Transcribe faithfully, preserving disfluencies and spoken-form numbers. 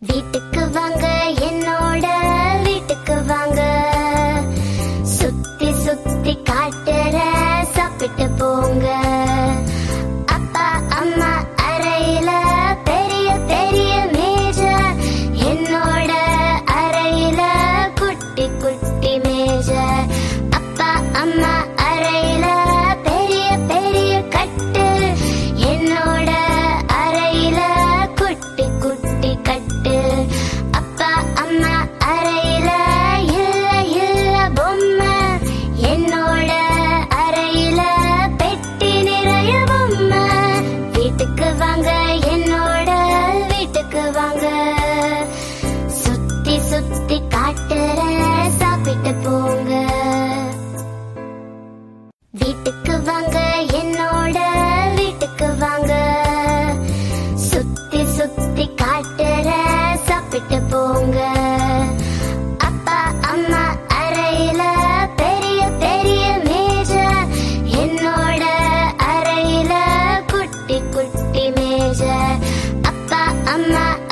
வீட்டுக்கு வாங்க, என்னோட வீட்டுக்கு வாங்க, சுத்தி சுத்தி காட்டுற சாப்பிட்டு போங்க. அப்பா அம்மா அறையில பெரிய பெரிய மேஜ, என்னோட அறையில குட்டி குட்டி மேஜ. அப்பா அம்மா அறையில பெரிய பெரிய கட்டு, என்னோட அறையில குட்டி குட்டி கட்டு. அப்பா அம்மா அறையில இல்ல இல்ல பொம்மை, என்னோட அறையில பெட்டி நிறைய பொம்மை. வீட்டுக்கு வாங்க, என்னோட வீட்டுக்கு வாங்க, சுத்தி சுத்தி காட்டுற சாப்பிட்டு போங்க. வீட்டுக்கு வாங்க, என்னோட வீட்டுக்கு வாங்க, சுத்தி சுத்தி காட்டுற சாப்பிட்டு போங்க. அப்பா அம்மா அறையில பெரிய பெரிய மேஜ, என்னோட அறையில குட்டி குட்டி மேஜ. அப்பா அம்மா